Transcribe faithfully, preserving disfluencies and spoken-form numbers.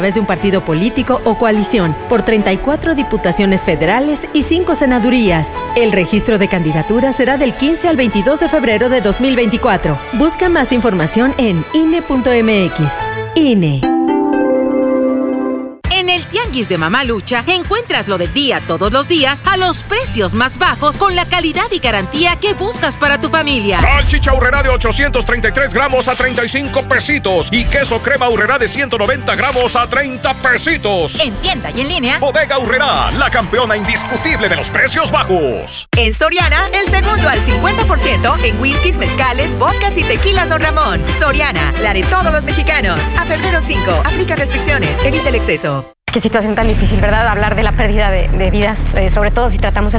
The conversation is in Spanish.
través de un partido político o coalición, por treinta y cuatro diputaciones federales y cinco senadurías. El registro de candidaturas será del quince al veintidós de febrero de dos mil veinticuatro. Busca más información en I N E punto M X. I N E. En el Tianguis de Mamalucha encuentras lo del día todos los días a los precios más bajos con la calidad y garantía que buscas para tu familia. Salchicha Aurrerá de ochocientos treinta y tres gramos a treinta y cinco pesitos y queso crema Aurrerá de ciento noventa gramos a treinta pesitos. En tienda y en línea, Bodega Aurrerá, la campeona indiscutible de los precios bajos. En Soriana, el segundo al cincuenta por ciento en whiskies, mezcales, vodkas y tequilas Don Ramón. Soriana, la de todos los mexicanos. A febrero cinco, aplica restricciones, evita el exceso. Qué situación tan difícil, ¿verdad? Hablar de la pérdida de, de vidas, eh, sobre todo si tratamos el